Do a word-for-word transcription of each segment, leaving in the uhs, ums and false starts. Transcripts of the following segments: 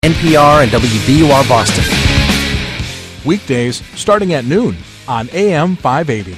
N P R and W B U R Boston. Weekdays starting at noon on A M five eighty.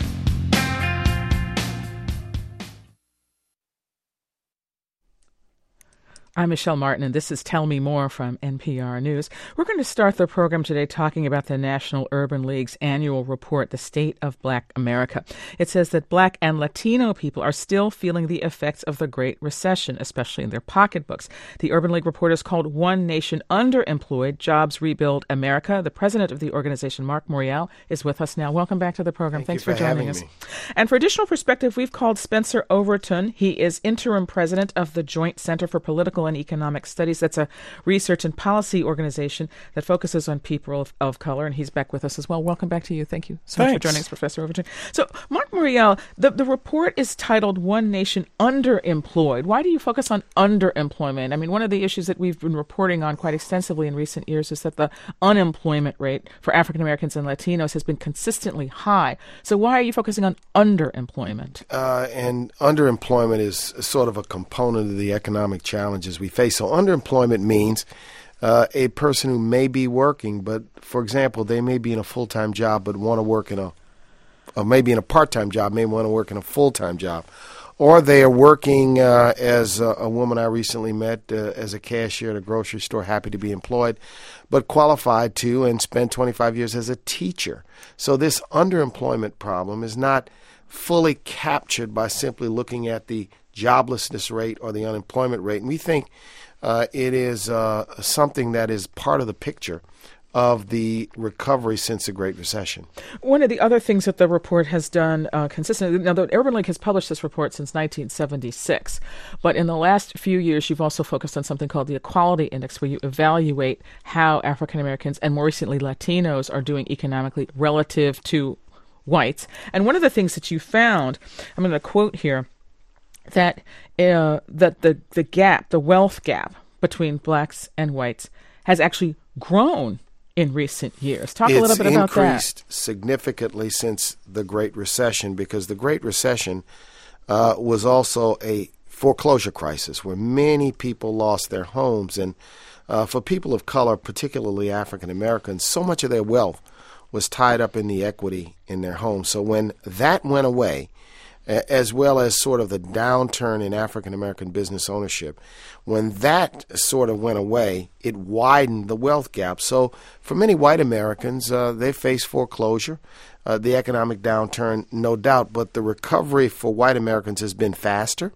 I'm Michelle Martin, and this is Tell Me More from N P R News. We're going to start the program today talking about the National Urban League's annual report, The State of Black America. It says that Black and Latino people are still feeling the effects of the Great Recession, especially in their pocketbooks. The Urban League report is called One Nation Underemployed, Jobs Rebuild America. The president of the organization, Mark Morial, is with us now. Welcome back to the program. Thank Thanks you for, for joining having us. me. And for additional perspective, we've called Spencer Overton. He is interim president of the Joint Center for Political and Economic Studies. That's a research and policy organization that focuses on people of, of color, and he's back with us as well. Welcome back to you. Thank you so Thanks. much for joining us, Professor Overton. So, Mark Morial, the, the report is titled One Nation Underemployed. Why do you focus on underemployment? I mean, one of the issues that we've been reporting on quite extensively in recent years is that the unemployment rate for African Americans and Latinos has been consistently high. So why are you focusing on underemployment? Uh, and underemployment is sort of a component of the economic challenges we face. So underemployment means uh, a person who may be working, but, for example, they may be in a full-time job but want to work in a, or maybe in a part-time job, may want to work in a full-time job. Or they are working uh, as a, a woman I recently met uh, as a cashier at a grocery store, happy to be employed, but qualified to and spent twenty-five years as a teacher. So this underemployment problem is not fully captured by simply looking at the joblessness rate or the unemployment rate. And we think uh, it is uh, something that is part of the picture of the recovery since the Great Recession. One of the other things that the report has done uh, consistently, now the Urban League has published this report since nineteen seventy-six, but in the last few years you've also focused on something called the Equality Index, where you evaluate how African Americans and more recently Latinos are doing economically relative to whites. And one of the things that you found, I'm going to quote here, that uh, that the, the gap, the wealth gap between blacks and whites has actually grown in recent years. Talk it's a little bit about that. It's increased significantly since the Great Recession, because the Great Recession uh, was also a foreclosure crisis where many people lost their homes. And uh, for people of color, particularly African Americans, so much of their wealth was tied up in the equity in their homes. So when that went away, as well as sort of the downturn in African American business ownership, when that sort of went away, it widened the wealth gap. So for many white Americans, uh, they face foreclosure, uh, the economic downturn, no doubt, but the recovery for white Americans has been faster.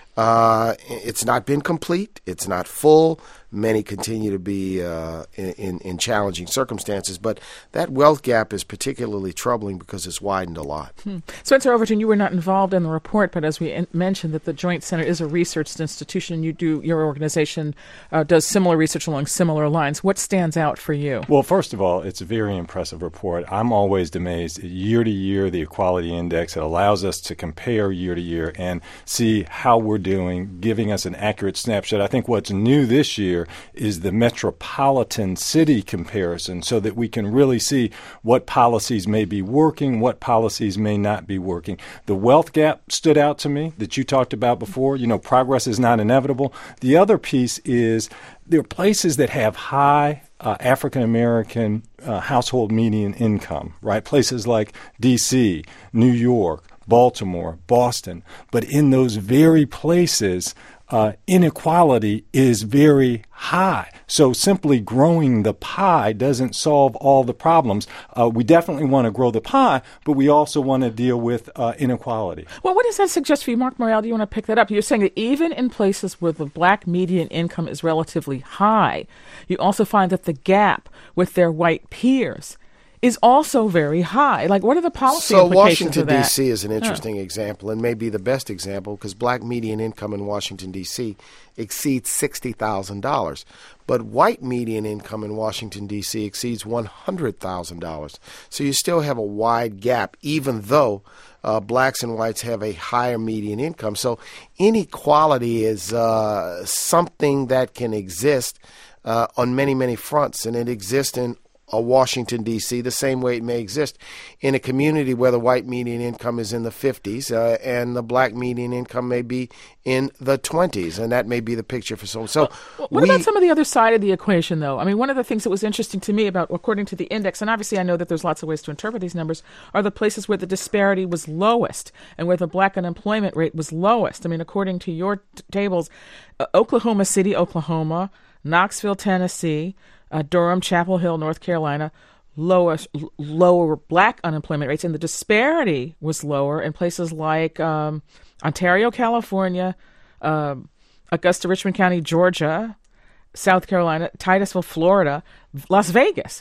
Uh, it's not been complete. It's not full. Many continue to be uh, in, in challenging circumstances, but that wealth gap is particularly troubling because it's widened a lot. Hmm. Spencer Overton, you were not involved in the report, but as we in- mentioned, that the Joint Center is a research institution. You do your organization uh, does similar research along similar lines. What stands out for you? Well, first of all, it's a very impressive report. I'm always amazed year to year, the Equality Index. It allows us to compare year to year and see how we're doing, giving us an accurate snapshot. I think what's new this year is the metropolitan city comparison, so that we can really see what policies may be working, what policies may not be working. The wealth gap stood out to me that you talked about before. You know, progress is not inevitable. The other piece is there are places that have high uh, African American uh, household median income, right? Places like D C, New York, Baltimore, Boston. But in those very places, Uh, inequality is very high. So simply growing the pie doesn't solve all the problems. Uh, we definitely want to grow the pie, but we also want to deal with uh, inequality. Well, what does that suggest for you, Mark Morial? Do you want to pick that up? You're saying that even in places where the black median income is relatively high, you also find that the gap with their white peers is also very high. Like, what are the policy so implications Washington, of that? D C is an interesting yeah. example, and maybe the best example, because black median income in Washington, D C exceeds sixty thousand dollars. But white median income in Washington, D C exceeds one hundred thousand dollars. So you still have a wide gap, even though uh, blacks and whites have a higher median income. So inequality is uh, something that can exist uh, on many, many fronts, and it exists in a Washington, D C, the same way it may exist in a community where the white median income is in the fifties uh, and the black median income may be in the twenties, and that may be the picture for someone. So, well, what we, about some of the other side of the equation, though? I mean, one of the things that was interesting to me about, according to the index, and obviously I know that there's lots of ways to interpret these numbers, are the places where the disparity was lowest and where the black unemployment rate was lowest. I mean, according to your t- tables, uh, Oklahoma City, Oklahoma, Knoxville, Tennessee, Uh, Durham, Chapel Hill, North Carolina, lower, lower black unemployment rates, and the disparity was lower in places like um, Ontario, California, um, Augusta, Richmond County, Georgia, South Carolina, Titusville, Florida, Las Vegas.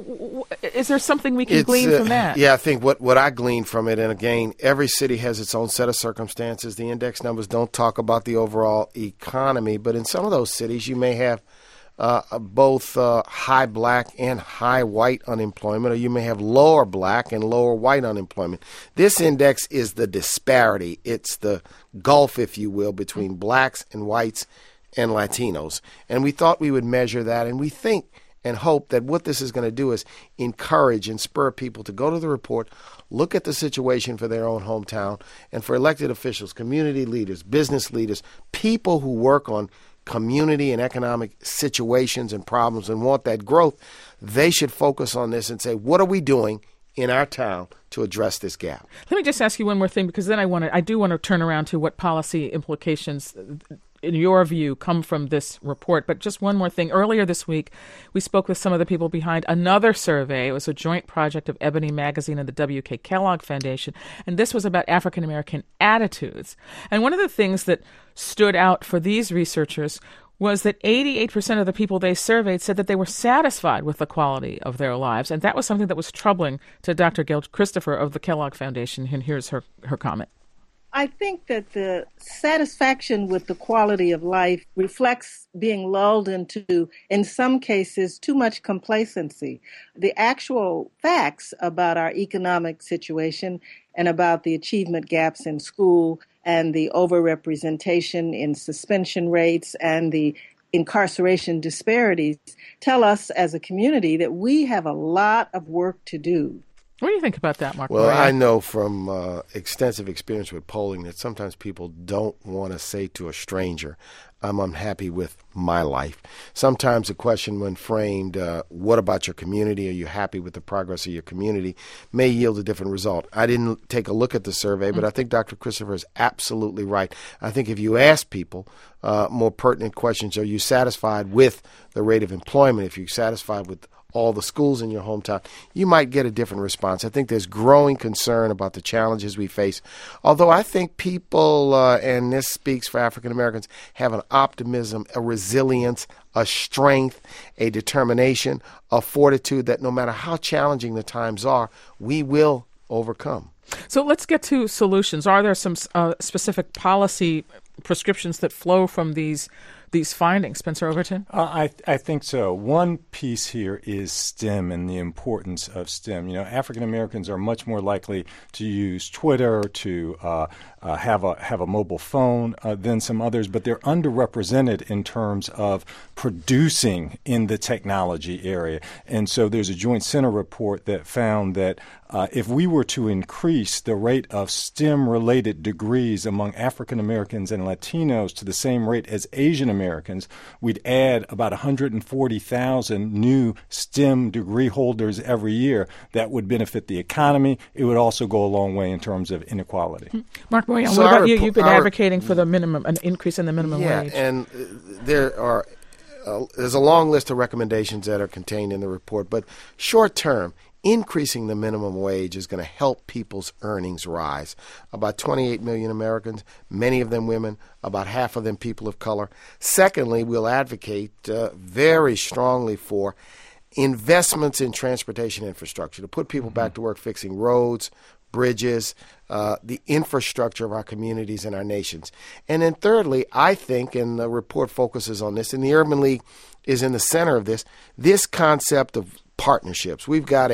Is there something we can it's, glean uh, from that? Yeah, I think what, what I glean from it, and again, every city has its own set of circumstances. The index numbers don't talk about the overall economy, but in some of those cities you may have Uh, both uh, high black and high white unemployment, or you may have lower black and lower white unemployment. This index is the disparity. It's the gulf, if you will, between blacks and whites and Latinos. And we thought we would measure that, and we think and hope that what this is going to do is encourage and spur people to go to the report, look at the situation for their own hometown, and for elected officials, community leaders, business leaders, people who work on community and economic situations and problems and want that growth, they should focus on this and say, what are we doing in our town to address this gap? Let me just ask you one more thing, because then I want to, I do want to turn around to what policy implications, in your view, come from this report. But just one more thing. Earlier this week, we spoke with some of the people behind another survey. It was a joint project of Ebony Magazine and the W K Kellogg Foundation. And this was about African American attitudes. And one of the things that stood out for these researchers was that eighty-eight percent of the people they surveyed said that they were satisfied with the quality of their lives. And that was something that was troubling to Doctor Gail Christopher of the Kellogg Foundation. And here's her, her comment. I think that the satisfaction with the quality of life reflects being lulled into, in some cases, too much complacency. The actual facts about our economic situation and about the achievement gaps in school and the overrepresentation in suspension rates and the incarceration disparities tell us as a community that we have a lot of work to do. What do you think about that, Mark? Well, Moria? I know from uh, extensive experience with polling that sometimes people don't want to say to a stranger, I'm unhappy with my life. Sometimes a question when framed, uh, what about your community? Are you happy with the progress of your community? May yield a different result. I didn't take a look at the survey, but I think Doctor Christopher is absolutely right. I think if you ask people uh, more pertinent questions, are you satisfied with the rate of employment? If you're satisfied with all the schools in your hometown, you might get a different response. I think there's growing concern about the challenges we face. Although I think people, uh, and this speaks for African Americans, have an optimism, a resilience, a strength, a determination, a fortitude that no matter how challenging the times are, we will overcome. So let's get to solutions. Are there some uh, specific policy prescriptions that flow from these these findings, Spencer Overton? Uh, I I think so. One piece here is STEM and the importance of STEM. You know, African Americans are much more likely to use Twitter, to uh, uh, have a have a mobile phone uh, than some others, but they're underrepresented in terms of producing in the technology area. And so there's a Joint Center report that found that uh, if we were to increase the rate of STEM-related degrees among African Americans and Latinos to the same rate as Asian Americans, we'd add about one hundred forty thousand new STEM degree holders every year. That would benefit the economy. It would also go a long way in terms of inequality. Mark Moyan, So what about our you? repo- You've been our- advocating for the minimum, an increase in the minimum yeah, wage. and uh, there are uh, there's a long list of recommendations that are contained in the report, but short term, increasing the minimum wage is going to help people's earnings rise. About twenty-eight million Americans, many of them women, about half of them people of color. Secondly, we'll advocate uh, very strongly for investments in transportation infrastructure to put people mm-hmm. back to work fixing roads, bridges, uh, the infrastructure of our communities and our nations. And then thirdly, I think, and the report focuses on this, and the Urban League is in the center of this, this concept of partnerships. We've got a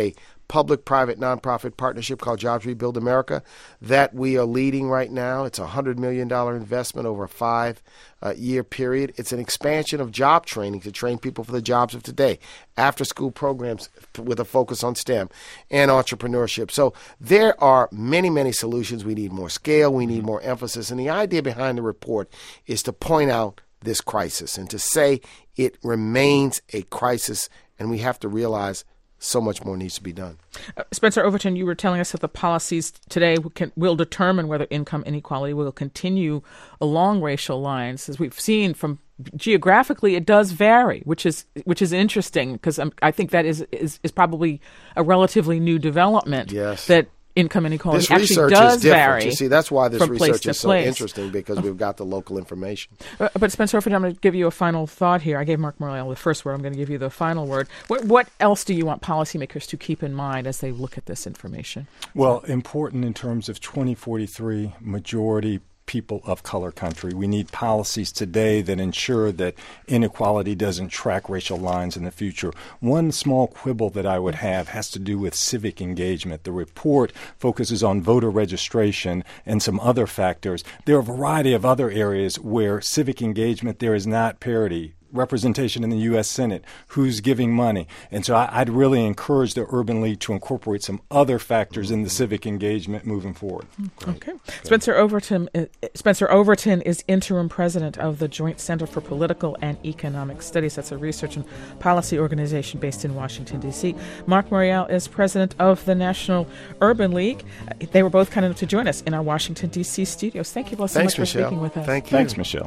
public-private nonprofit partnership called Jobs Rebuild America that we are leading right now. It's a one hundred million dollars investment over a five-year uh, period. It's an expansion of job training to train people for the jobs of today, after-school programs with a focus on STEM and entrepreneurship. So there are many, many solutions. We need more scale. We need more emphasis. And the idea behind the report is to point out this crisis and to say it remains a crisis, and we have to realize so much more needs to be done. Uh, Spencer Overton, you were telling us that the policies today will, can, will determine whether income inequality will continue along racial lines. As we've seen from geographically, it does vary, which is which is interesting because um, I think that is, is is probably a relatively new development. Yes. That income inequality this actually research does is different. vary. You see, that's why this research is so place. interesting, because we've got the local information. Uh, but Spencer Overton, I'm going to give you a final thought here. I gave Mark Morial the first word. I'm going to give you the final word. What, what else do you want policymakers to keep in mind as they look at this information? Well, important in terms of twenty forty-three majority people of color country. We need policies today that ensure that inequality doesn't track racial lines in the future. One small quibble that I would have has to do with civic engagement. The report focuses on voter registration and some other factors. There are a variety of other areas where civic engagement, there is not parity. Representation in the U S Senate, who's giving money. And so I, I'd really encourage the Urban League to incorporate some other factors in the civic engagement moving forward. Okay. okay. Spencer Overton, uh, Spencer Overton is interim president of the Joint Center for Political and Economic Studies. That's a research and policy organization based in Washington, D C. Mark Morial is president of the National Urban League. Uh, they were both kind enough to join us in our Washington, D C studios. Thank you both so Thanks, much for Michelle. speaking with us. Thank you. Thanks, Michelle.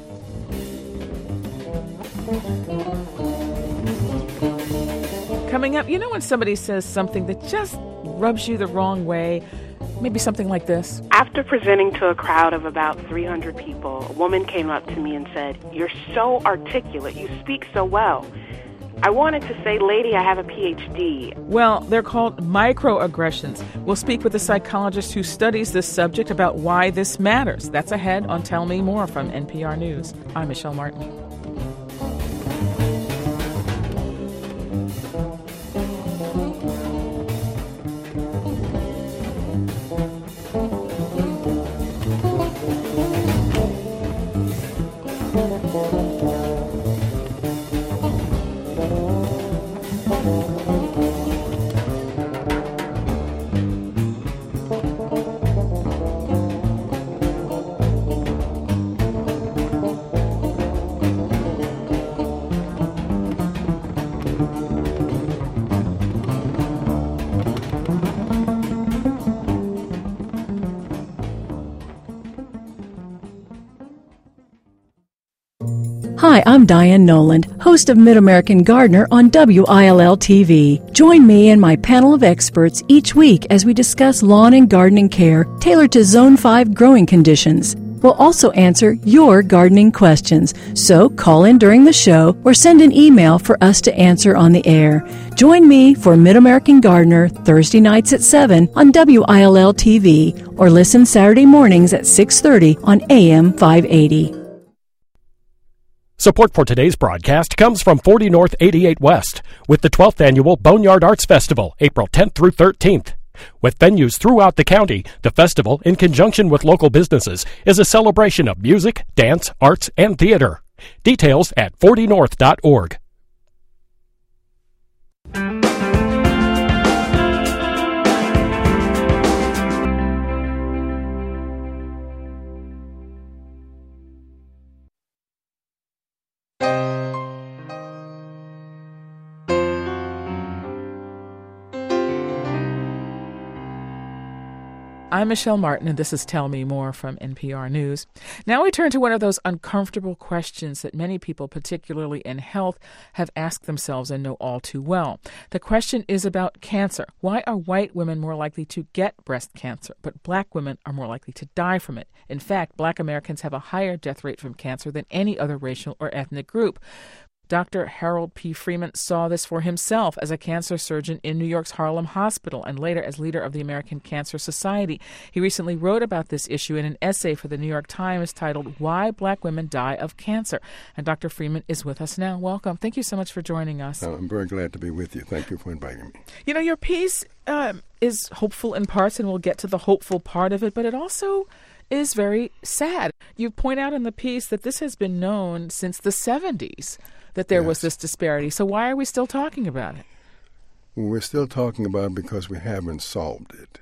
Coming up, you know when somebody says something that just rubs you the wrong way? Maybe something like this. After presenting to a crowd of about three hundred people, a woman came up to me and said, "You're so articulate. You speak so well." I wanted to say, "Lady, I have a P H D." Well, they're called microaggressions. We'll speak with a psychologist who studies this subject about why this matters. That's ahead on Tell Me More from N P R News. I'm Michelle Martin. Hi, I'm Diane Noland, host of Mid-American Gardener on W I L L T V. Join me and my panel of experts each week as we discuss lawn and gardening care tailored to Zone five growing conditions. We'll also answer your gardening questions, so call in during the show or send an email for us to answer on the air. Join me for Mid-American Gardener Thursday nights at seven on W I L L T V or listen Saturday mornings at six thirty on A M five eighty. Support for today's broadcast comes from forty North eighty-eight West with the twelfth Annual Boneyard Arts Festival, April tenth through thirteenth. With venues throughout the county, the festival, in conjunction with local businesses, is a celebration of music, dance, arts, and theater. Details at forty north dot org. I'm Michelle Martin, and this is Tell Me More from N P R News. Now we turn to one of those uncomfortable questions that many people, particularly in health, have asked themselves and know all too well. The question is about cancer. Why are white women more likely to get breast cancer, but black women are more likely to die from it? In fact, black Americans have a higher death rate from cancer than any other racial or ethnic group. Doctor Harold P. Freeman saw this for himself as a cancer surgeon in New York's Harlem Hospital and later as leader of the American Cancer Society. He recently wrote about this issue in an essay for the New York Times titled Why Black Women Die of Cancer. And Doctor Freeman is with us now. Welcome. Thank you so much for joining us. I'm very glad to be with you. Thank you for inviting me. You know, your piece um, is hopeful in parts, and we'll get to the hopeful part of it, but it also is very sad. You point out in the piece that this has been known since the seventies. That there yes. was this disparity. So why are we still talking about it? Well, we're still talking about it because we haven't solved it.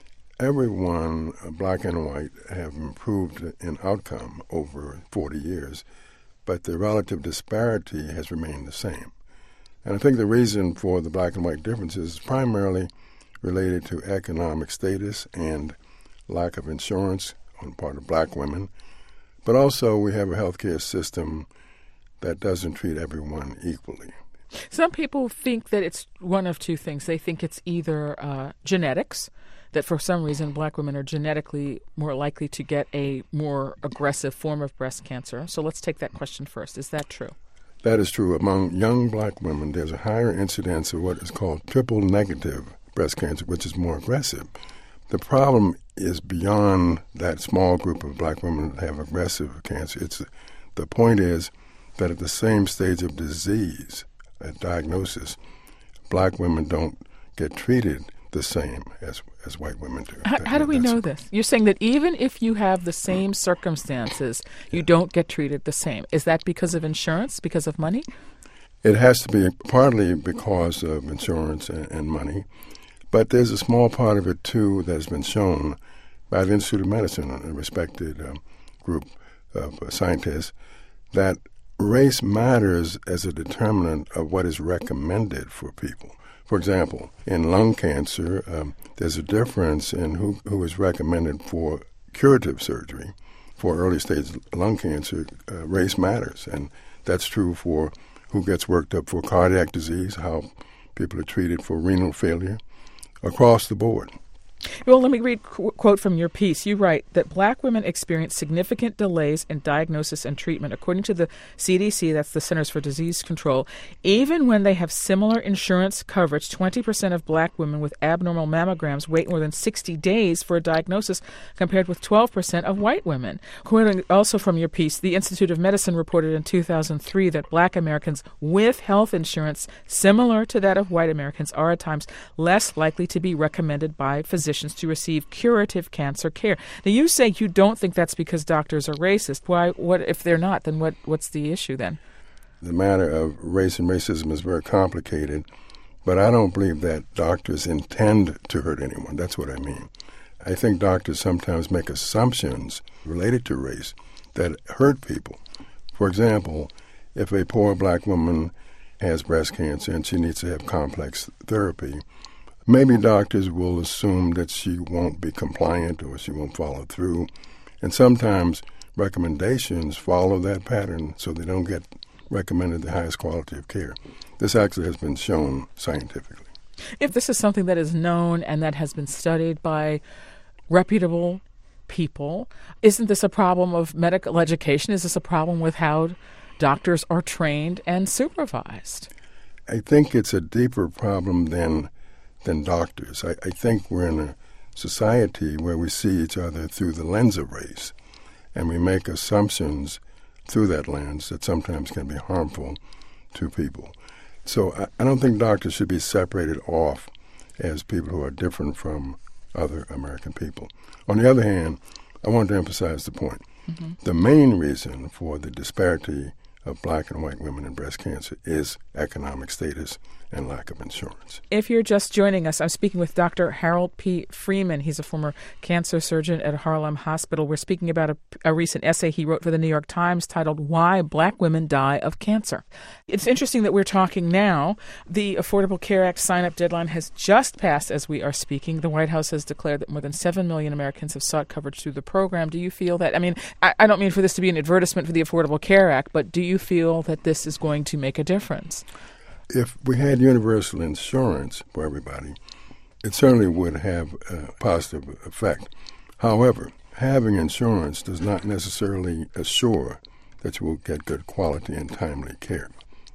Everyone, black and white, have improved in outcome over forty years, but the relative disparity has remained the same. And I think the reason for the black and white differences is primarily related to economic status and lack of insurance on the part of black women, but also we have a healthcare system that doesn't treat everyone equally. Some people think that it's one of two things. They think it's either uh, genetics, that for some reason black women are genetically more likely to get a more aggressive form of breast cancer. So let's take that question first. Is that true? That is true. Among young black women, there's a higher incidence of what is called triple-negative breast cancer, which is more aggressive. The problem is beyond that small group of black women that have aggressive cancer. It's the point is that at the same stage of disease, at diagnosis, black women don't get treated the same as as white women do. How, how do we know this? You're saying that even if you have the same circumstances, you yeah. don't get treated the same. Is that because of insurance, because of money? It has to be partly because of insurance and, and money, but there's a small part of it, too, that has been shown by the Institute of Medicine, a respected um, group of uh, scientists, that race matters as a determinant of what is recommended for people. For example, in lung cancer, um, there's a difference in who, who is recommended for curative surgery. For early-stage lung cancer, uh, race matters, and that's true for who gets worked up for cardiac disease, how people are treated for renal failure, across the board. Well, let me read a quote from your piece. You write that black women experience significant delays in diagnosis and treatment. According to the C D C, that's the Centers for Disease Control, even when they have similar insurance coverage, twenty percent of black women with abnormal mammograms wait more than sixty days for a diagnosis, compared with twelve percent of white women. Quoting also from your piece, the Institute of Medicine reported in two thousand three that black Americans with health insurance similar to that of white Americans are at times less likely to be recommended by physicians to receive curative cancer care. Now, you say you don't think that's because doctors are racist. Why? What if they're not? Then what? What's the issue then? The matter of race and racism is very complicated, but I don't believe that doctors intend to hurt anyone. That's what I mean. I think doctors sometimes make assumptions related to race that hurt people. For example, if a poor black woman has breast cancer and she needs to have complex therapy, maybe doctors will assume that she won't be compliant or she won't follow through. And sometimes recommendations follow that pattern so they don't get recommended the highest quality of care. This actually has been shown scientifically. If this is something that is known and that has been studied by reputable people, isn't this a problem of medical education? Is this a problem with how doctors are trained and supervised? I think it's a deeper problem than than doctors. I, I think we're in a society where we see each other through the lens of race, and we make assumptions through that lens that sometimes can be harmful to people. So I, I don't think doctors should be separated off as people who are different from other American people. On the other hand, I want to emphasize the point. Mm-hmm. The main reason for the disparity of black and white women in breast cancer is economic status and lack of insurance. If you're just joining us, I'm speaking with Doctor Harold P. Freeman. He's a former cancer surgeon at Harlem Hospital. We're speaking about a, a recent essay he wrote for the New York Times titled Why Black Women Die of Cancer. It's interesting that we're talking now. The Affordable Care Act sign-up deadline has just passed as we are speaking. The White House has declared that more than seven million Americans have sought coverage through the program. Do you feel that, I mean, I, I don't mean for this to be an advertisement for the Affordable Care Act, but do you feel that this is going to make a difference? If we had universal insurance for everybody, it certainly would have a positive effect. However, having insurance does not necessarily assure that you will get good quality and timely care.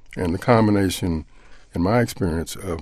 And the combination, in my experience, of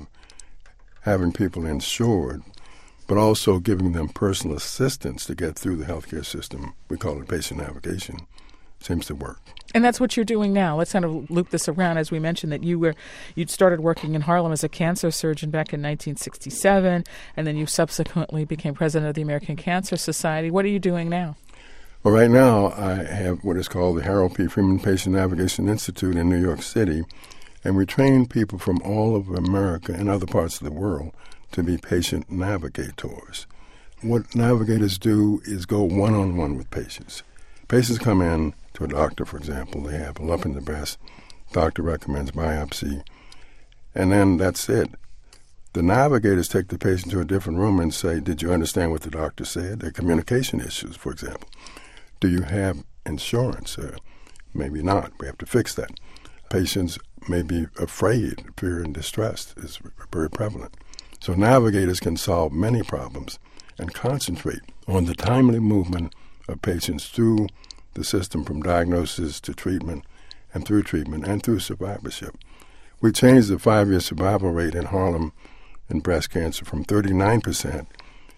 having people insured, but also giving them personal assistance to get through the healthcare system, we call it patient navigation, seems to work. And that's what you're doing now. Let's kind of loop this around. As we mentioned, that you were you'd started working in Harlem as a cancer surgeon back in nineteen sixty-seven, and then you subsequently became president of the American Cancer Society. What are you doing now? Well, right now I have what is called the Harold P. Freeman Patient Navigation Institute in New York City, and we train people from all over America and other parts of the world to be patient navigators. What navigators do is go one-on-one with patients. Patients come in to a doctor, for example. They have a lump in the breast. Doctor recommends biopsy. And then that's it. The navigators take the patient to a different room and say, did you understand what the doctor said? There are communication issues, for example. Do you have insurance? Uh, maybe not. We have to fix that. Patients may be afraid, fear and distress is very prevalent. So navigators can solve many problems and concentrate on the timely movement of patients through the system from diagnosis to treatment and through treatment and through survivorship. We changed the five-year survival rate in Harlem in breast cancer from thirty-nine percent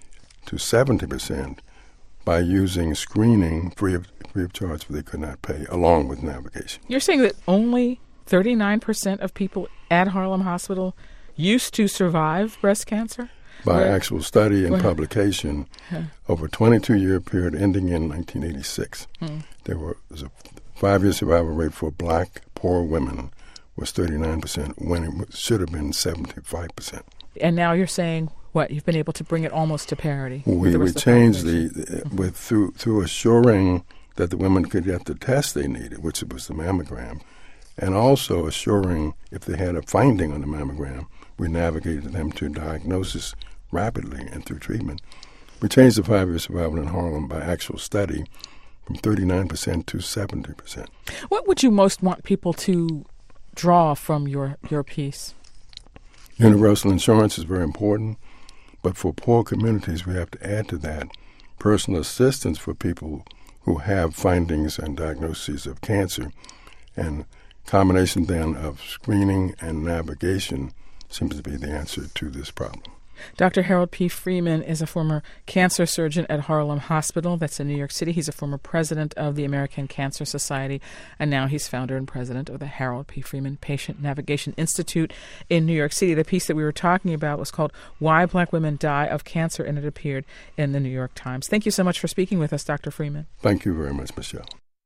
to seventy percent by using screening free of, free of charge, for they could not pay, along with navigation. You're saying that only thirty-nine percent of people at Harlem Hospital used to survive breast cancer? By Where, actual study and where, publication, huh. over a twenty-two year period ending in nineteen eighty-six, hmm. there were, was a five-year survival rate for black, poor women was thirty-nine percent when it should have been seventy-five percent. And now you're saying, what, you've been able to bring it almost to parity? We, we changed the, the with through through assuring that the women could get the test they needed, which was the mammogram, and also assuring if they had a finding on the mammogram, we navigated them to diagnosis rapidly and through treatment. We changed the five-year survival in Harlem by actual study from thirty-nine percent to seventy percent. What would you most want people to draw from your, your piece? Universal insurance is very important, but for poor communities, we have to add to that personal assistance for people who have findings and diagnoses of cancer, and combination then of screening and navigation seems to be the answer to this problem. Doctor Harold P. Freeman is a former cancer surgeon at Harlem Hospital. That's in New York City. He's a former president of the American Cancer Society, and now he's founder and president of the Harold P. Freeman Patient Navigation Institute in New York City. The piece that we were talking about was called Why Black Women Die of Cancer, and it appeared in the New York Times. Thank you so much for speaking with us, Doctor Freeman. Thank you very much, Michelle.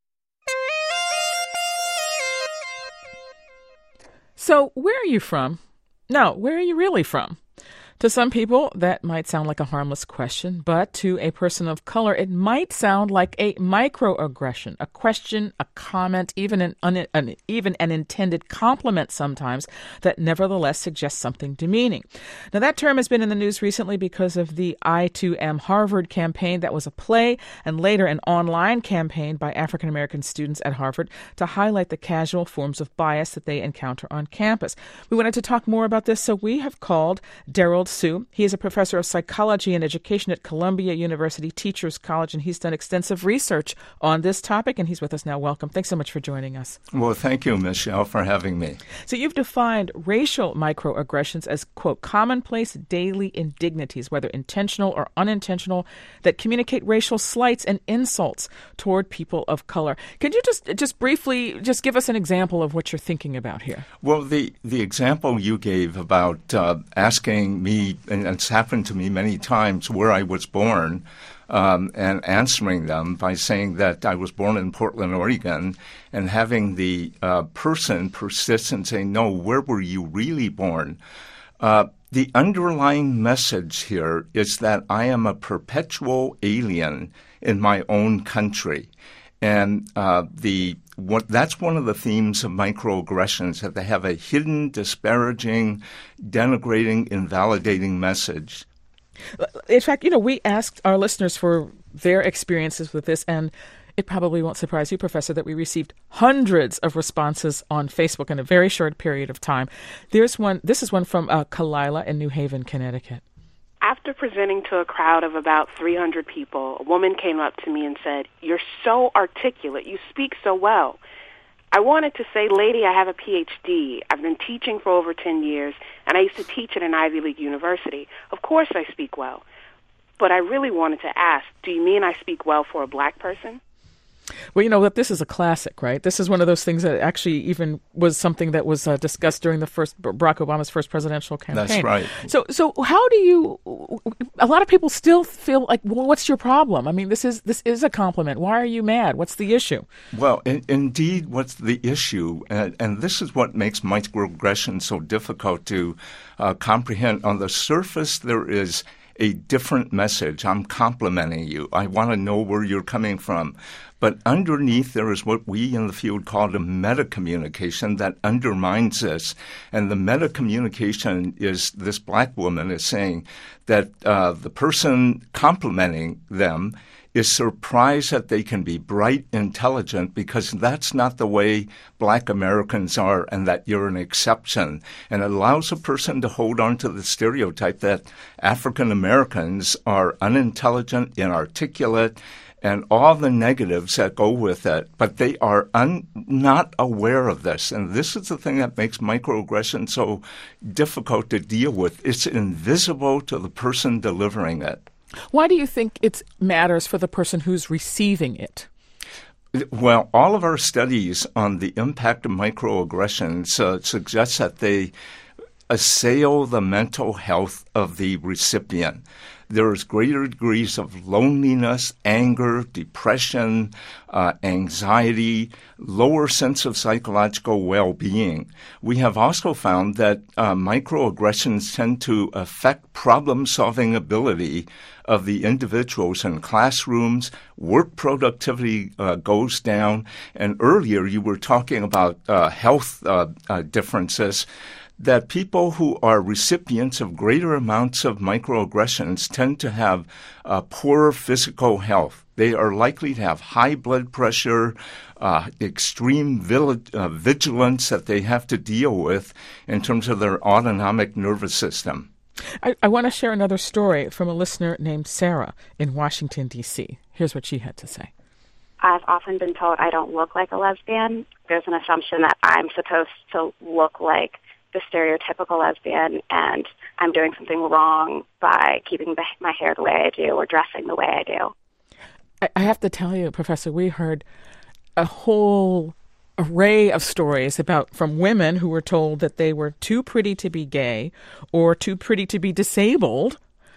So, where are you from? No, where are you really from? To some people, that might sound like a harmless question, but to a person of color, it might sound like a microaggression, a question, a comment, even an, un, an even an intended compliment sometimes that nevertheless suggests something demeaning. Now, that term has been in the news recently because of the I two M Harvard campaign that was a play and later an online campaign by African-American students at Harvard to highlight the casual forms of bias that they encounter on campus. We wanted to talk more about this, so we have called Daryl Sue. He is a professor of psychology and education at Columbia University Teachers College, and he's done extensive research on this topic, and he's with us now. Welcome. Thanks so much for joining us. Well, thank you, Michelle, for having me. So you've defined racial microaggressions as, quote, commonplace daily indignities, whether intentional or unintentional, that communicate racial slights and insults toward people of color. Could you just just briefly just give us an example of what you're thinking about here? Well, the, the example you gave about uh, asking me, and it's happened to me many times, where I was born, um, and answering them by saying that I was born in Portland, Oregon, and having the uh, person persist and say, no, where were you really born? Uh, the underlying message here is that I am a perpetual alien in my own country. And uh, the what that's one of the themes of microaggressions, that they have a hidden, disparaging, denigrating, invalidating message. In fact, you know, we asked our listeners for their experiences with this, and it probably won't surprise you, Professor, that we received hundreds of responses on Facebook in a very short period of time. There's one. This is one from uh, Kalila in New Haven, Connecticut. After presenting to a crowd of about three hundred people, a woman came up to me and said, "You're so articulate. You speak so well. I wanted to say, lady, I have a P H D. I've been teaching for over ten years, and I used to teach at an Ivy League university. Of course I speak well. But I really wanted to ask, do you mean I speak well for a black person? Well, you know what? This is a classic, right? This is one of those things that actually even was something that was uh, discussed during the first Barack Obama's first presidential campaign. That's right. So, so how do you? A lot of people still feel like, well, what's your problem? I mean, this is this is a compliment. Why are you mad? What's the issue? Well, in, indeed, what's the issue? And, and this is what makes microaggression so difficult to uh, comprehend. On the surface, there is a different message. I'm complimenting you. I want to know where you're coming from. But underneath, there is what we in the field call a meta-communication that undermines this. And the meta-communication is this black woman is saying that uh, the person complimenting them is surprised that they can be bright, intelligent, because that's not the way black Americans are, and that you're an exception. And it allows a person to hold on to the stereotype that African Americans are unintelligent, inarticulate, and all the negatives that go with it, but they are un- not aware of this. And this is the thing that makes microaggression so difficult to deal with. It's invisible to the person delivering it. Why do you think it matters for the person who's receiving it? Well, all of our studies on the impact of microaggressions uh, suggest that they assail the mental health of the recipient. There's greater degrees of loneliness, anger, depression, uh, anxiety, lower sense of psychological well-being. We have also found that uh, microaggressions tend to affect problem-solving ability of the individuals in classrooms. Work productivity uh, goes down. And earlier you were talking about uh, health uh, uh, differences. That people who are recipients of greater amounts of microaggressions tend to have uh, poorer physical health. They are likely to have high blood pressure, uh, extreme vil- uh, vigilance that they have to deal with in terms of their autonomic nervous system. I, I want to share another story from a listener named Sarah in Washington, D C. Here's what she had to say. I've often been told I don't look like a lesbian. There's an assumption that I'm supposed to look like the stereotypical lesbian, and I'm doing something wrong by keeping my hair the way I do or dressing the way I do. I have to tell you, Professor, we heard a whole array of stories about from women who were told that they were too pretty to be gay or too pretty to be disabled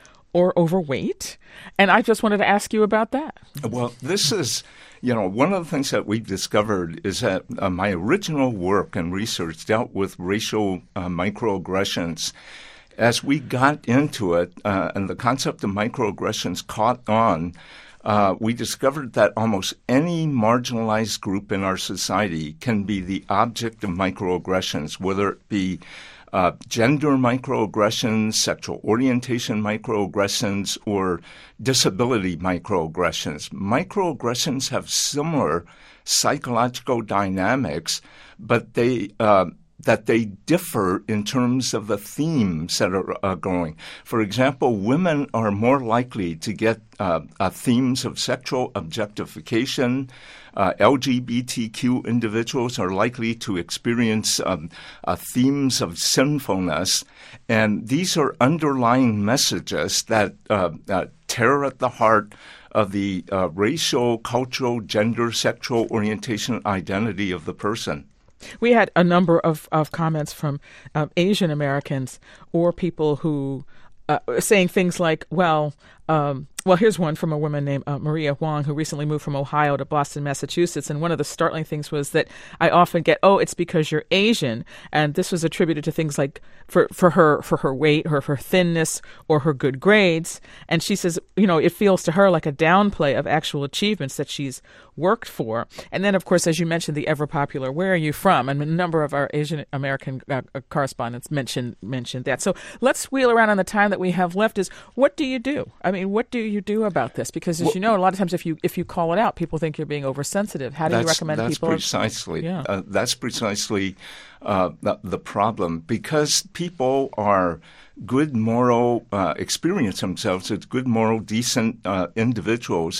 or overweight. And I just wanted to ask you about that. Well, this is, you know, one of the things that we discovered is that uh, my original work and research dealt with racial uh, microaggressions. As we got into it uh, and the concept of microaggressions caught on, uh, we discovered that almost any marginalized group in our society can be the object of microaggressions, whether it be Uh, gender microaggressions, sexual orientation microaggressions, or disability microaggressions. Microaggressions have similar psychological dynamics, but they uh, that they differ in terms of the themes that are uh, going. For example, women are more likely to get uh, uh, themes of sexual objectification. Uh, L G B T Q individuals are likely to experience um, uh, themes of sinfulness. And these are underlying messages that uh, uh, tear at the heart of the uh, racial, cultural, gender, sexual orientation identity of the person. We had a number of, of comments from um, Asian Americans or people who uh, saying things like, well, um, well, here's one from a woman named uh, Maria Huang, who recently moved from Ohio to Boston, Massachusetts. And one of the startling things was that I often get, oh, it's because you're Asian. And this was attributed to things like for, for her for her weight, or her thinness, or her good grades. And she says, you know, it feels to her like a downplay of actual achievements that she's worked for. And then, of course, as you mentioned, the ever popular, where are you from? And a number of our Asian American uh, correspondents mentioned mentioned that. So let's wheel around on the time that we have left is, what do you do? I mean, what do you do about this? Because as well, you know, a lot of times if you if you call it out, people think you're being oversensitive. How do you recommend that's people? Precisely, yeah. uh, that's precisely uh, the, the problem. Because people are good moral, uh, experience themselves as good moral, decent uh, individuals,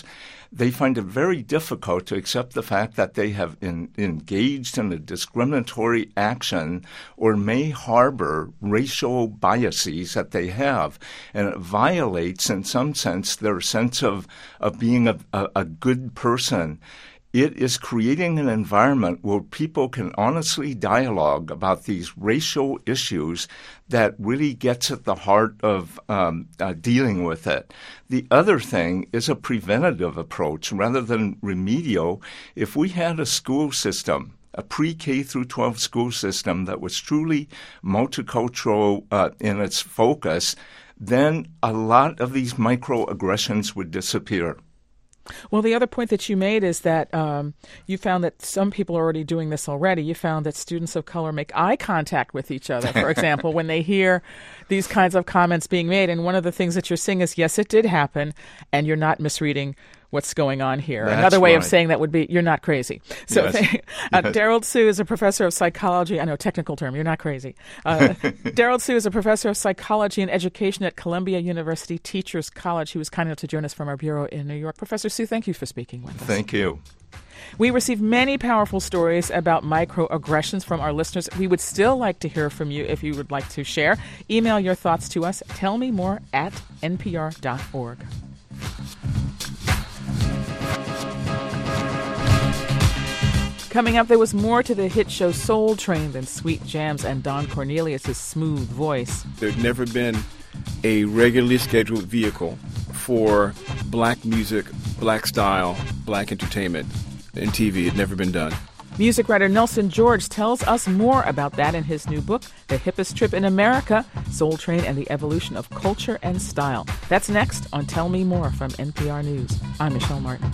they find it very difficult to accept the fact that they have in, engaged in a discriminatory action or may harbor racial biases that they have. And it violates, in some sense, their sense of, of being a, a, a good person. It is creating an environment where people can honestly dialogue about these racial issues that really gets at the heart of um, uh, dealing with it. The other thing is a preventative approach rather than remedial. If we had a school system, a pre-K through twelve school system that was truly multicultural uh, in its focus, then a lot of these microaggressions would disappear. Well, the other point that you made is that um, you found that some people are already doing this already. You found that students of color make eye contact with each other, for example, when they hear these kinds of comments being made. And one of the things that you're saying is, yes, it did happen, and you're not misreading what's going on here. That's Another way right. of saying that would be, you're not crazy. So Yes. uh, Yes. Daryl Tsu is a professor of psychology. I know, technical term, you're not crazy. Uh, Daryl Tsu is a professor of psychology and education at Columbia University Teachers College. He was kind enough to join us from our bureau in New York. Professor Tsu, thank you for speaking with us. Thank you. We receive many powerful stories about microaggressions from our listeners. We would still like to hear from you if you would like to share. Email your thoughts to us, tell me more at n p r dot org. Coming up, there was more to the hit show Soul Train than sweet jams and Don Cornelius' smooth voice. There's never been a regularly scheduled vehicle for black music, black style, black entertainment in T V. It's never been done. Music writer Nelson George tells us more about that in his new book, The Hippest Trip in America, Soul Train and the Evolution of Culture and Style. That's next on Tell Me More from N P R News. I'm Michelle Martin.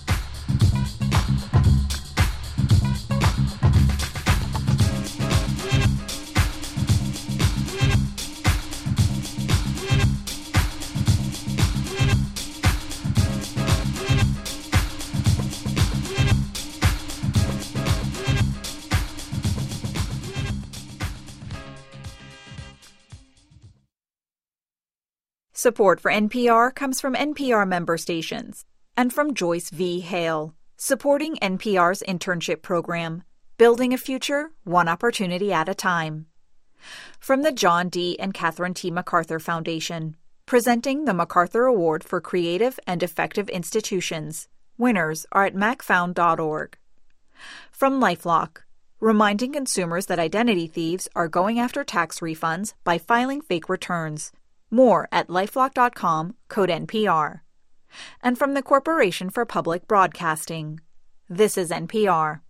Support for N P R comes from N P R member stations and from Joyce V. Hale, supporting N P R's internship program, Building a Future, One Opportunity at a Time. From the John D. and Catherine T. MacArthur Foundation, presenting the MacArthur Award for Creative and Effective Institutions. Winners are at mac found dot org. From LifeLock, reminding consumers that identity thieves are going after tax refunds by filing fake returns. More at lifelock dot com, code N P R. And from the Corporation for Public Broadcasting. This is N P R.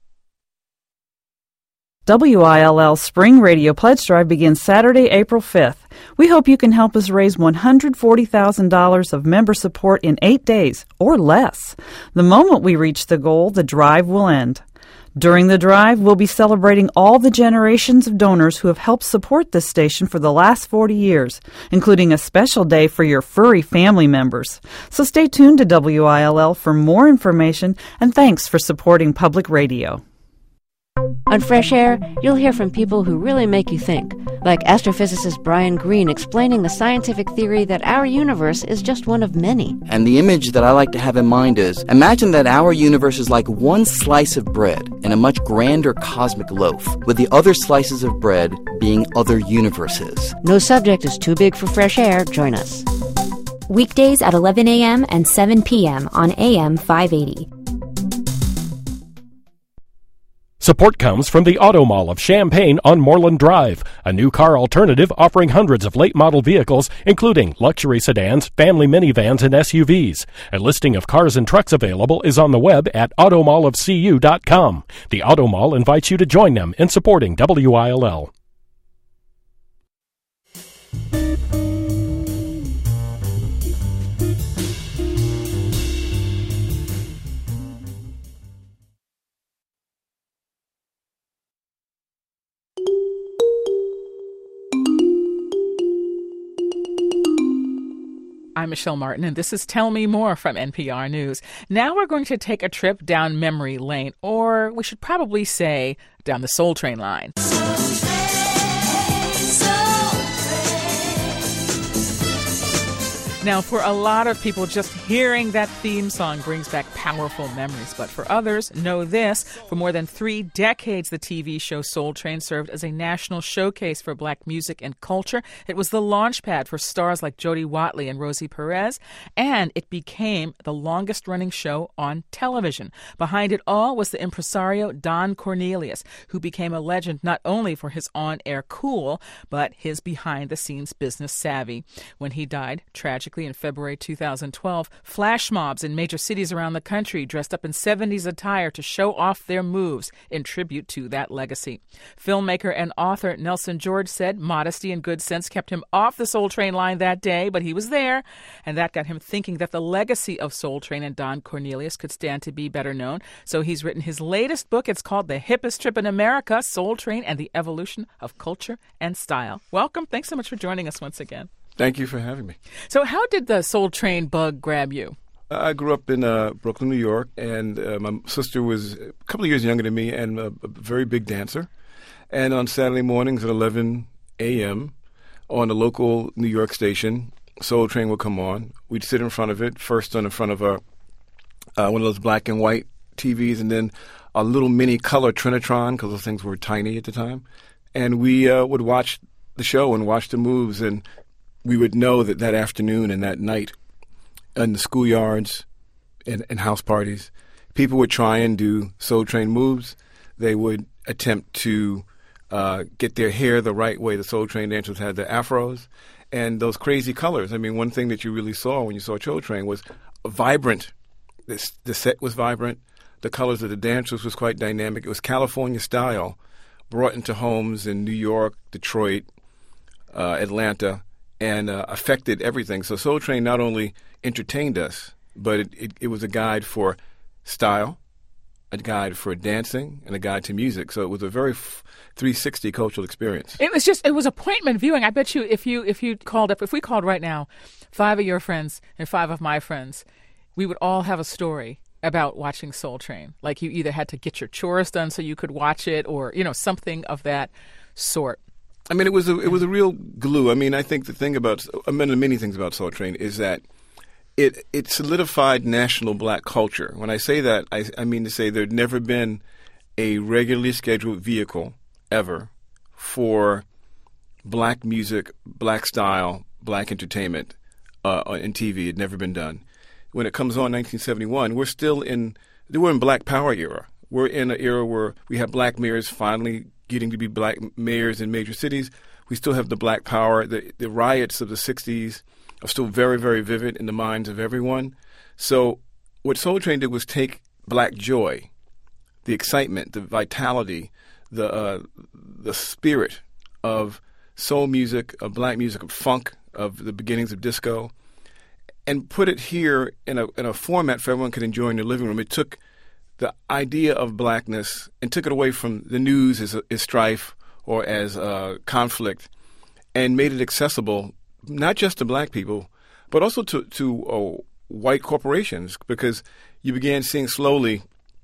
W I L L Spring Radio Pledge Drive begins Saturday, April fifth. We hope you can help us raise one hundred forty thousand dollars of member support in eight days, or less. The moment we reach the goal, the drive will end. During the drive, we'll be celebrating all the generations of donors who have helped support this station for the last forty years, including a special day for your furry family members. So stay tuned to W I L L for more information, and thanks for supporting public radio. On Fresh Air, you'll hear from people who really make you think, like astrophysicist Brian Greene explaining the scientific theory that our universe is just one of many. And the image that I like to have in mind is, imagine that our universe is like one slice of bread in a much grander cosmic loaf, with the other slices of bread being other universes. No subject is too big for Fresh Air. Join us. Weekdays at eleven a.m. and seven p.m. on A M five eighty. Support comes from the Auto Mall of Champaign on Moreland Drive, a new car alternative offering hundreds of late-model vehicles, including luxury sedans, family minivans, and S U Vs. A listing of cars and trucks available is on the web at auto mall of c u dot com. The Auto Mall invites you to join them in supporting W I L L. I'm Michelle Martin, and this is Tell Me More from N P R News. Now we're going to take a trip down memory lane, or we should probably say down the Soul Train line. Now, for a lot of people, just hearing that theme song brings back powerful memories. But for others, know this. For more than three decades, the T V show Soul Train served as a national showcase for black music and culture. It was the launch pad for stars like Jody Watley and Rosie Perez, and it became the longest-running show on television. Behind it all was the impresario Don Cornelius, who became a legend not only for his on-air cool, but his behind-the-scenes business savvy. When he died, tragically, in February two thousand twelve, flash mobs in major cities around the country dressed up in seventies attire to show off their moves in tribute to that legacy. Filmmaker and author Nelson George said modesty and good sense kept him off the Soul Train line that day, but he was there, and that got him thinking that the legacy of Soul Train and Don Cornelius could stand to be better known. So he's written his latest book. It's called The Hippest Trip in America, Soul Train and the Evolution of Culture and Style. Welcome. Thanks so much for joining us once again. Thank you for having me. So how did the Soul Train bug grab you? I grew up in uh, Brooklyn, New York, and uh, my sister was a couple of years younger than me and a, a very big dancer. And on Saturday mornings at eleven a.m. on a local New York station, Soul Train would come on. We'd sit in front of it, first on in front of a, uh, one of those black and white T Vs, and then a little mini color Trinitron, because those things were tiny at the time. And we uh, would watch the show and watch the moves, and we would know that that afternoon and that night in the schoolyards and, and house parties, people would try and do Soul Train moves. They would attempt to uh, get their hair the right way. The Soul Train dancers had the afros and those crazy colors. I mean, one thing that you really saw when you saw Soul Train was vibrant. This, the set was vibrant. The colors of the dancers was quite dynamic. It was California style, brought into homes in New York, Detroit, uh, Atlanta, and uh, affected everything. So Soul Train not only entertained us, but it, it, it was a guide for style, a guide for dancing, and a guide to music. So it was a very f- three sixty cultural experience. It was just, it was appointment viewing. I bet you if you if you called up, if we called right now, five of your friends and five of my friends, we would all have a story about watching Soul Train. Like you either had to get your chores done so you could watch it, or, you know, something of that sort. I mean, it was a it was a real glue. I mean, I think the thing about I mean, many things about Soul Train is that it it solidified national black culture. When I say that, I, I mean to say there'd never been a regularly scheduled vehicle ever for black music, black style, black entertainment uh, in T V. It had never been done. When it comes on in nineteen seventy-one, we're still in we're in Black Power era. We're in an era where we have black mayors finally getting to be black mayors in major cities. We still have the Black Power. The, the riots of the sixties are still very, very vivid in the minds of everyone. So what Soul Train did was take black joy, the excitement, the vitality, the uh, the spirit of soul music, of black music, of funk, of the beginnings of disco, and put it here in a in a format for everyone could enjoy in their living room. It took the idea of blackness and took it away from the news as, as strife or as uh, conflict, and made it accessible not just to black people, but also to, to uh, white corporations, because you began seeing slowly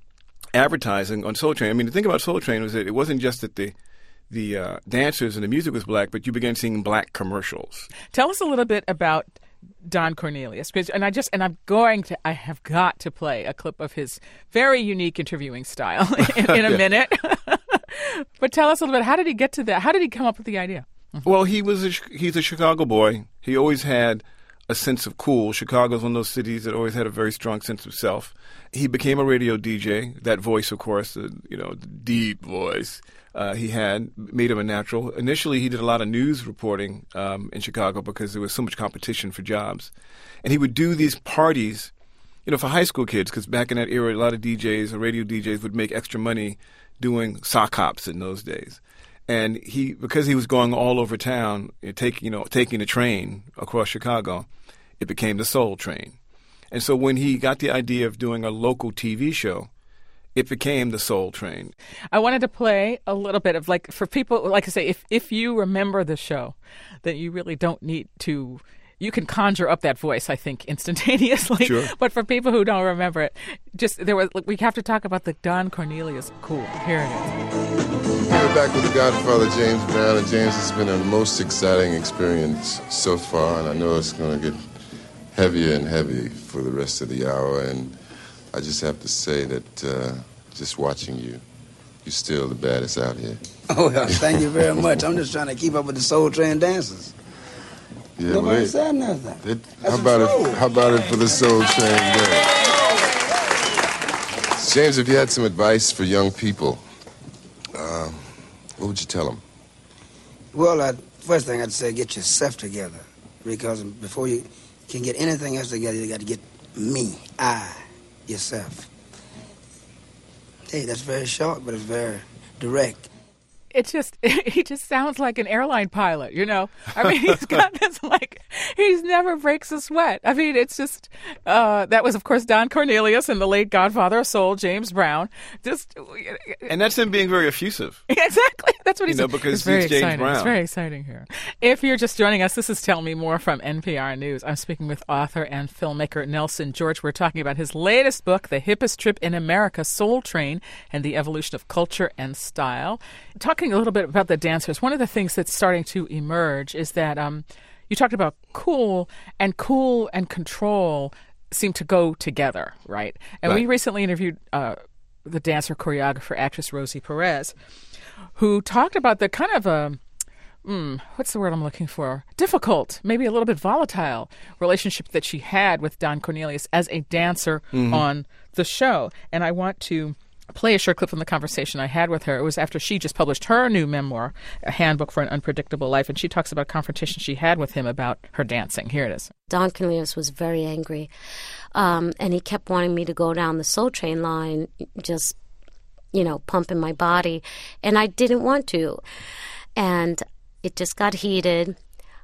advertising on Soul Train. I mean, the thing about Soul Train was that it wasn't just that the the uh, dancers and the music was black, but you began seeing black commercials. Tell us a little bit about Don Cornelius, and I just and I'm going to I have got to play a clip of his very unique interviewing style in, in a Yeah. minute. But tell us a little bit. How did he get to that? How did he come up with the idea? Well, he was a, he's a Chicago boy. He always had a sense of cool. Chicago's one of those cities that always had a very strong sense of self. He became a radio D J. That voice, of course, the, you know, the deep voice uh, he had made him a natural. Initially, he did a lot of news reporting um, in Chicago because there was so much competition for jobs. And he would do these parties, you know, for high school kids, because back in that era, a lot of D Js or radio D Js would make extra money doing sock hops in those days. And he, because he was going all over town, taking you know taking a train across Chicago, it became the Soul Train. And so when he got the idea of doing a local T V show, it became the Soul Train. I wanted to play a little bit of, like, for people, like I say, if if you remember the show, then you really don't need to. You can conjure up that voice, I think, instantaneously. Sure. But for people who don't remember it, just there was. We have to talk about the Don Cornelius cool. Here it is. We're back with the Godfather, James Brown. And James, it's been a most exciting experience so far, and I know it's going to get heavier and heavier for the rest of the hour, and I just have to say that uh, just watching you, you're still the baddest out here. Oh, well, thank you very much. I'm just trying to keep up with the Soul Train dancers. Yeah, Nobody well, said nothing. It, how about it? How about it for the Soul Train Band? James, if you had some advice for young people, uh, what would you tell them? Well, uh, first thing I'd say, get yourself together, because before you can get anything else together, you got to get me, I, yourself. Hey, that's very short, but it's very direct. It's just, he just sounds like an airline pilot, you know? I mean, he's got this, like, he's never breaks a sweat. I mean, it's just, uh, that was, of course, Don Cornelius and the late godfather of soul, James Brown. Just, And that's him being very effusive. Exactly. That's what he's You know, because it's very he's James exciting. Brown. It's very exciting here. If you're just joining us, this is Tell Me More from N P R News. I'm speaking with author and filmmaker Nelson George. We're talking about his latest book, The Hippest Trip in America, Soul Train and the Evolution of Culture and Style. Talking a little bit about the dancers, one of the things that's starting to emerge is that um, you talked about cool and cool and control seem to go together, right? And Right. we recently interviewed uh, the dancer, choreographer, actress Rosie Perez, who talked about the kind of a, mm, what's the word I'm looking for? Difficult, maybe a little bit volatile relationship that she had with Don Cornelius as a dancer Mhm. on the show. And I want to play a short clip from the conversation I had with her. It was after she just published her new memoir, A Handbook for an Unpredictable Life, and she talks about a confrontation she had with him about her dancing. Here it is. Don Cornelius was very angry, um, and he kept wanting me to go down the Soul Train line, just, you know, pumping my body, and I didn't want to. And it just got heated.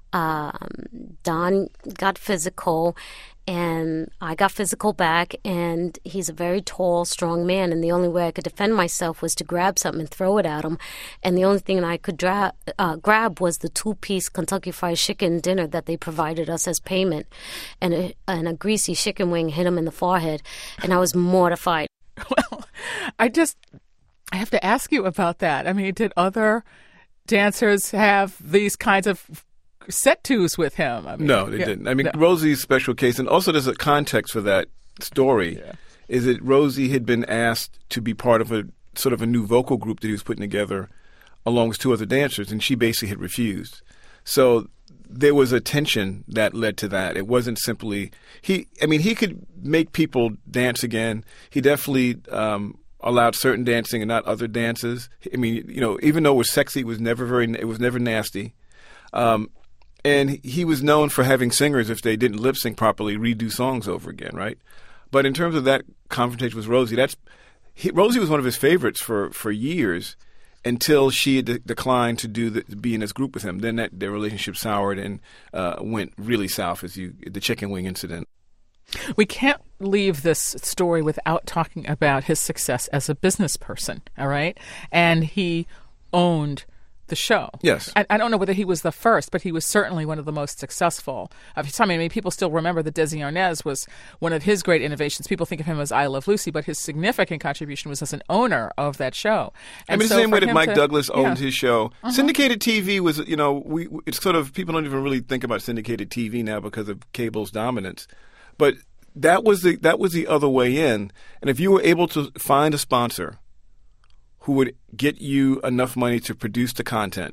Um, Don got physical, and I got physical back, and he's a very tall, strong man, and the only way I could defend myself was to grab something and throw it at him, and the only thing I could dra- uh, grab was the two-piece Kentucky Fried Chicken dinner that they provided us as payment, and a, and a greasy chicken wing hit him in the forehead, and I was mortified. Well, I just, I have to ask you about that. I mean, did other dancers have these kinds of set twos with him? I mean, No, they yeah, didn't. I mean, no. Rosie's special case, and also there's a context for that story, Yeah. is that Rosie had been asked to be part of a sort of a new vocal group that he was putting together along with two other dancers, and she basically had refused. So there was a tension that led to that. It wasn't simply he. I mean, he could make people dance again. He definitely um, allowed certain dancing and not other dances. I mean, you know, even though it was sexy, it was never very. It was never nasty. Um, And he was known for having singers, if they didn't lip sync properly, redo songs over again, right? But in terms of that confrontation with Rosie, that's he, Rosie was one of his favorites for, for years until she had de- declined to do the, to be in this group with him. Then that their relationship soured and uh, went really south, as you the chicken wing incident. We can't leave this story without talking about his success as a business person, all right? And he owned the show. Yes. I, I don't know whether he was the first, but he was certainly one of the most successful of his time. I mean, people still remember that Desi Arnaz was one of his great innovations. People think of him as I Love Lucy, but his significant contribution was as an owner of that show. I mean, so the same for way that him Mike to- Douglas owned yeah. his show. Uh-huh. Syndicated T V was, you know, we it's sort of people don't even really think about syndicated T V now because of cable's dominance, but that was the that was the other way in. And if you were able to find a sponsor who would get you enough money to produce the content,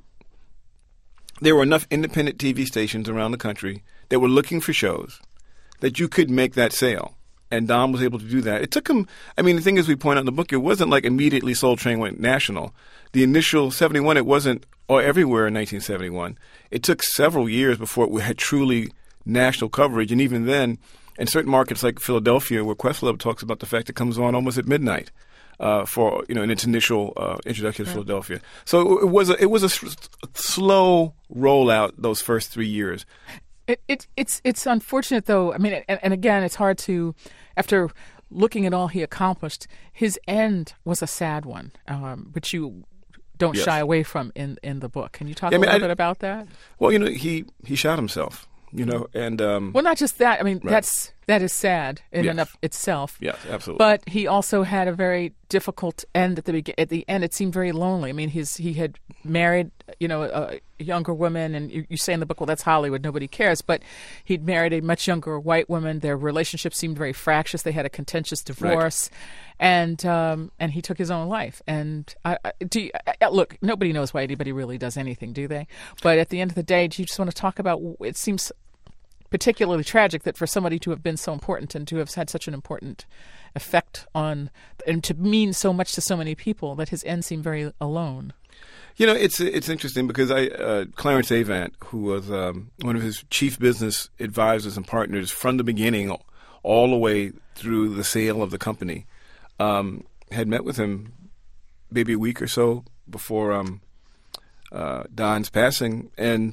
there were enough independent T V stations around the country that were looking for shows that you could make that sale. And Don was able to do that. It took him, I mean, the thing is, we point out in the book, it wasn't like immediately Soul Train went national. The initial seventy-one, it wasn't or everywhere in nineteen seventy-one. It took several years before it had truly national coverage. And even then, in certain markets like Philadelphia, where Questlove talks about the fact it comes on almost at midnight. Uh, for you know, in its initial uh, introduction to Yeah. Philadelphia, so it was a, it was a s- slow rollout those first three years. It, it, it's it's unfortunate, though. I mean, and, and again, it's hard to, after looking at all he accomplished, his end was a sad one, um, which you don't Yes. shy away from in, in the book. Can you talk Yeah, I a mean, little I- bit about that? Well, you know, he he shot himself, you know, and um, Well, not just that. I mean, Right. that's That is sad in Yes. and of itself. Yes, absolutely. But he also had a very difficult end at the begin- at the end. It seemed very lonely. I mean, he's he had married, you know, a younger woman, and you, you say in the book, well, that's Hollywood, nobody cares. But he'd married a much younger white woman. Their relationship seemed very fractious. They had a contentious divorce, right. and um, and he took his own life. And I, I, do you, I, look, nobody knows why anybody really does anything, do they? But at the end of the day, do you just want to talk about? It seems particularly tragic that for somebody to have been so important and to have had such an important effect on and to mean so much to so many people, that his end seemed very alone. You know, it's it's interesting because I uh, Clarence Avant, who was um, one of his chief business advisors and partners from the beginning, all the way through the sale of the company, um, had met with him maybe a week or so before um, uh, Don's passing, and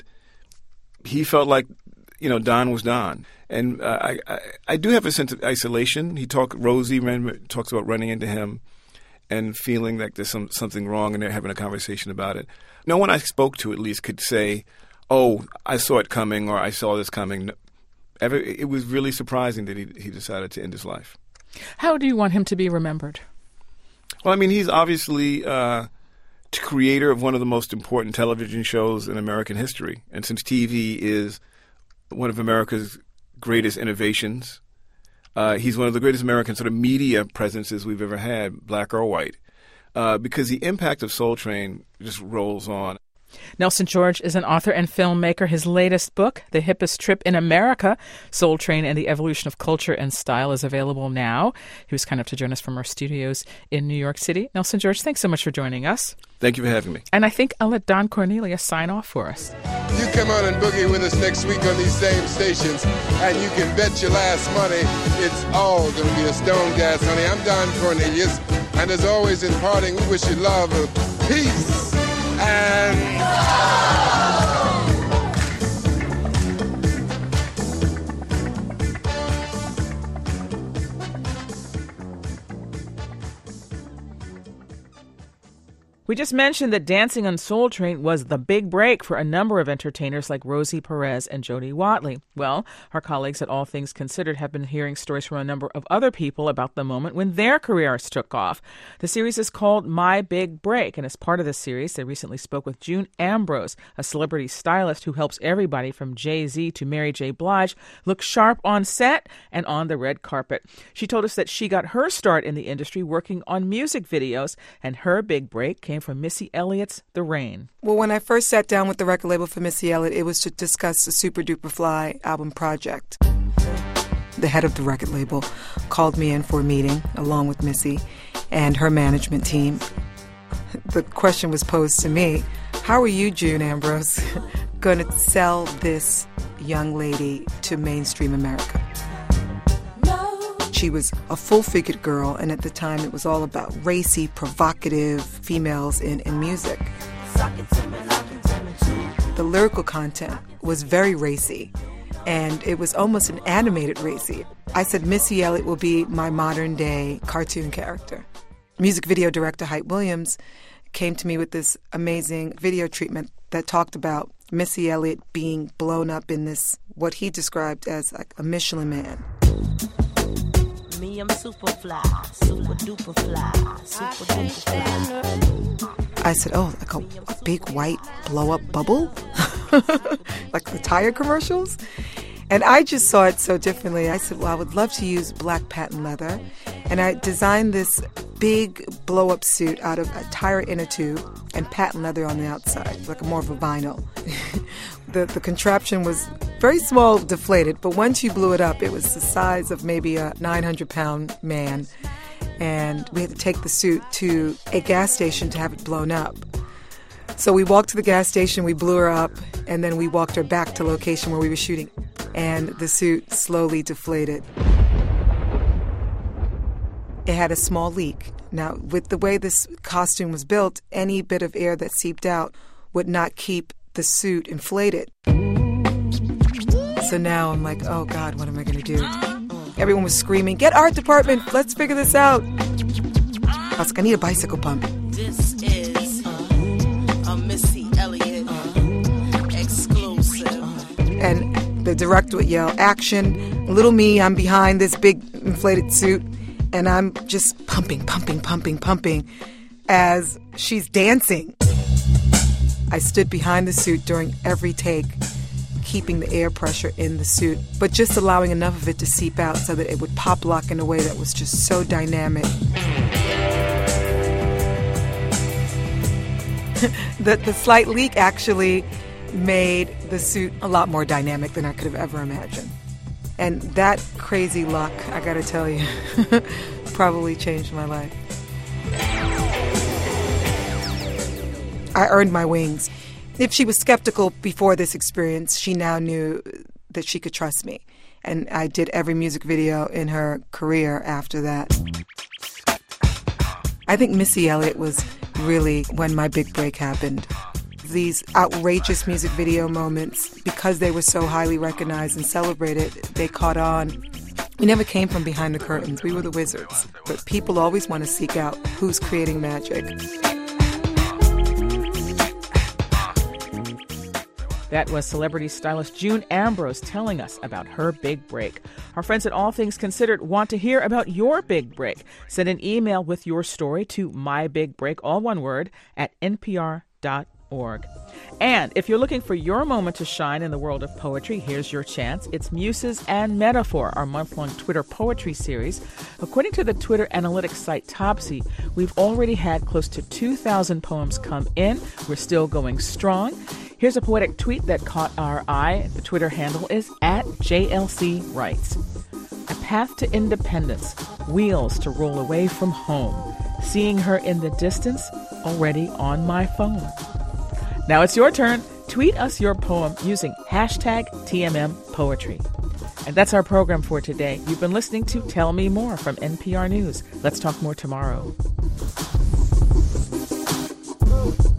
he felt like, you know, Don was Don. And uh, I, I I do have a sense of isolation. He talked, Rosie ran, talks about running into him and feeling like there's some, something wrong, and they're having a conversation about it. No one I spoke to, at least, could say, oh, I saw it coming, or I saw this coming. Ever, it was really surprising that he, he decided to end his life. How do you want him to be remembered? Well, I mean, he's obviously uh, the creator of one of the most important television shows in American history. And since T V is one of America's greatest innovations, Uh, he's one of the greatest American sort of media presences we've ever had, black or white, uh, because the impact of Soul Train just rolls on. Nelson George is an author and filmmaker. His latest book, The Hippest Trip in America, Soul Train and the Evolution of Culture and Style, is available now. He was kind enough to join us from our studios in New York City. Nelson George, thanks so much for joining us. Thank you for having me. And I think I'll let Don Cornelius sign off for us. You come on and boogie with us next week on these same stations, and you can bet your last money it's all going to be a stone gas, honey. I'm Don Cornelius, and as always in parting, we wish you love, peace, and... We just mentioned that Dancing on Soul Train was the big break for a number of entertainers like Rosie Perez and Jody Watley. Well, our colleagues at All Things Considered have been hearing stories from a number of other people about the moment when their careers took off. The series is called My Big Break, and as part of the series, they recently spoke with June Ambrose, a celebrity stylist who helps everybody from Jay-Z to Mary J. Blige look sharp on set and on the red carpet. She told us that she got her start in the industry working on music videos, and her big break came from Missy Elliott's The Rain. Well, when I first sat down with the record label for Missy Elliott, it was to discuss the Super Duper Fly album project. The head of the record label called me in for a meeting along with Missy and her management team. The question was posed to me, how are you, June Ambrose, going to sell this young lady to mainstream America? She was a full-figured girl, and at the time it was all about racy, provocative females in, in music. The lyrical content was very racy, and it was almost an animated racy. I said Missy Elliott will be my modern-day cartoon character. Music video director Hype Williams came to me with this amazing video treatment that talked about Missy Elliott being blown up in this, what he described as like a Michelin Man. Me, I'm super fly, super duper fly, super duper fly. I said, oh, like a, a big white blow-up bubble? Like the tire commercials? And I just saw it so differently. I said, well, I would love to use black patent leather. And I designed this big blow-up suit out of a tire inner tube and patent leather on the outside, like more of a vinyl. the, the contraption was very small, deflated, but once you blew it up, it was the size of maybe a nine hundred pound man. And we had to take the suit to a gas station to have it blown up. So we walked to the gas station, we blew her up, and then we walked her back to location where we were shooting. And the suit slowly deflated. It had a small leak. Now, with the way this costume was built, any bit of air that seeped out would not keep the suit inflated. So now I'm like, oh God, what am I going to do? Everyone was screaming, get art department, let's figure this out. I was like, I need a bicycle pump. This is uh, a Missy Elliott uh, exclusive. And the director would yell, action. Little me, I'm behind this big inflated suit, and I'm just pumping, pumping, pumping, pumping as she's dancing. I stood behind the suit during every take, keeping the air pressure in the suit, but just allowing enough of it to seep out so that it would pop lock in a way that was just so dynamic. the, the slight leak actually made the suit a lot more dynamic than I could have ever imagined. And that crazy luck, I gotta tell you, probably changed my life. I earned my wings. If she was skeptical before this experience, she now knew that she could trust me. And I did every music video in her career after that. I think Missy Elliott was really when my big break happened. These outrageous music video moments, because they were so highly recognized and celebrated, they caught on. We never came from behind the curtains. We were the wizards. But people always want to seek out who's creating magic. That was celebrity stylist June Ambrose telling us about her big break. Our friends at All Things Considered want to hear about your big break. Send an email with your story to mybigbreak, all one word, at n p r dot org. And if you're looking for your moment to shine in the world of poetry, here's your chance. It's Muses and Metaphor, our month-long Twitter poetry series. According to the Twitter analytics site Topsy, we've already had close to two thousand poems come in. We're still going strong. Here's a poetic tweet that caught our eye. The Twitter handle is at J L C Writes. A path to independence, wheels to roll away from home. Seeing her in the distance, already on my phone. Now it's your turn. Tweet us your poem using hashtag T M M Poetry. And that's our program for today. You've been listening to Tell Me More from N P R News. Let's talk more tomorrow.